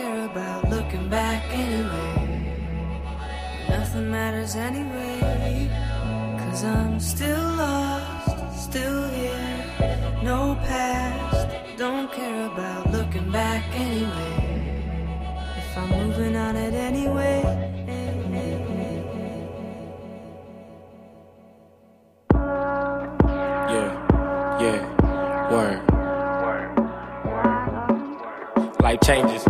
care about looking back anyway. Nothing matters anyway, 'cause I'm still lost, still here. No past, don't care about looking back anyway. If I'm moving on it anyway. Yeah, word. Life changes.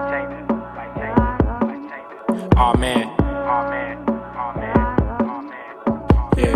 Aw man. Yeah.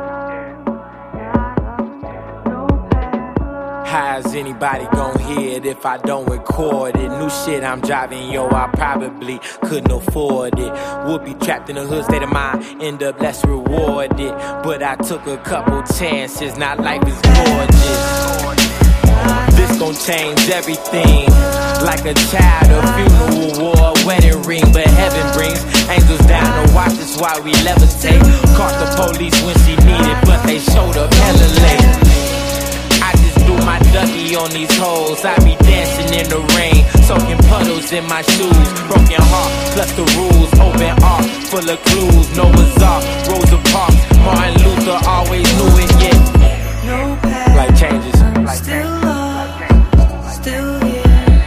How's anybody gon' hear it if I don't record it? New shit I'm driving, yo, I probably couldn't afford it. Would be trapped in a hood state of mind, end up less rewarded. But I took a couple chances, now life is gorgeous. This gon' change everything. Like a child, a funeral war, a wedding ring. But heaven brings angels down to watch us while we levitate. Caught the police when she needed, but they showed up hella late. I just do my ducky on these hoes. I be dancing in the rain, soaking puddles in my shoes. Broken heart, plus the rules. Open ark, full of clues. Noah's Ark, Rosa Parks. Martin Luther always knew it, yeah. No past, life changes. I'm still lost, still here.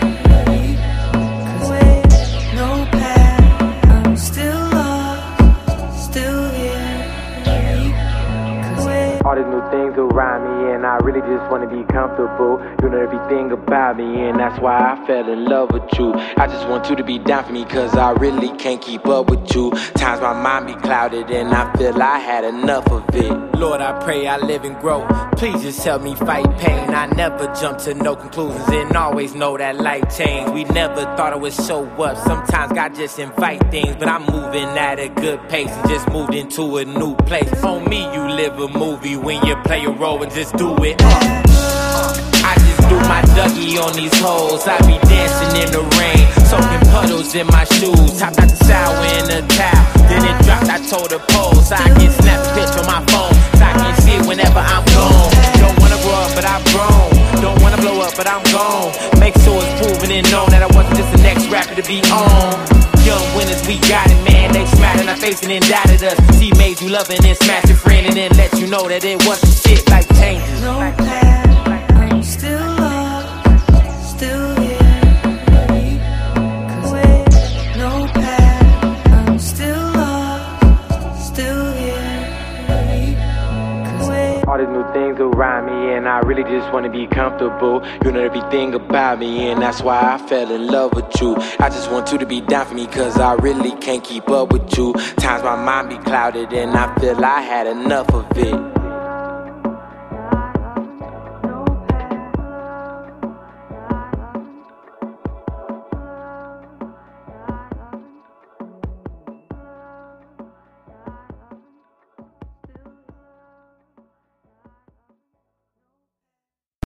'Cause wait, no past, I'm still lost, still here. 'Cause wait. All these new things around me, and I really just wanna be comfortable. You know everything about me, and that's why I fell in love with you. I just want you to be down for me, 'cause I really can't keep up with you. Times my mind be clouded, and I feel I had enough of it. Lord, I pray I live and grow. Please just help me fight pain. I never jump to no conclusions, and always know that life change. We never thought it would show up. Sometimes God just invite things, but I'm moving at a good pace and just moved into a new place. On me, you live a movie when you play a role and just do it up. I just do my ducky on these hoes. I be dancing in the rain, soaking puddles in my shoes. Hopped out the shower in a towel, then it dropped. I told the pose I can snap a picture on my phone, so I can see it whenever I'm gone. Don't wanna grow up, but I've grown. Don't wanna blow up, but I'm gone. Make sure it's proven and known that I wasn't just the next rapper to be on. Young winners, we got it, man. They smiled in our face and indicted us. She made you love and then smashed your friend and then let you know that it wasn't shit. Like changes. No past, I'm still lost, still here. 'Cause wait, no past, I'm still lost, still here. 'Cause wait. All these new things around me, and I really just wanna be comfortable. You know everything about me, and that's why I fell in love with you. I just want you to be down for me, 'cause I really can't keep up with you. Times my mind be clouded, and I feel I had enough of it.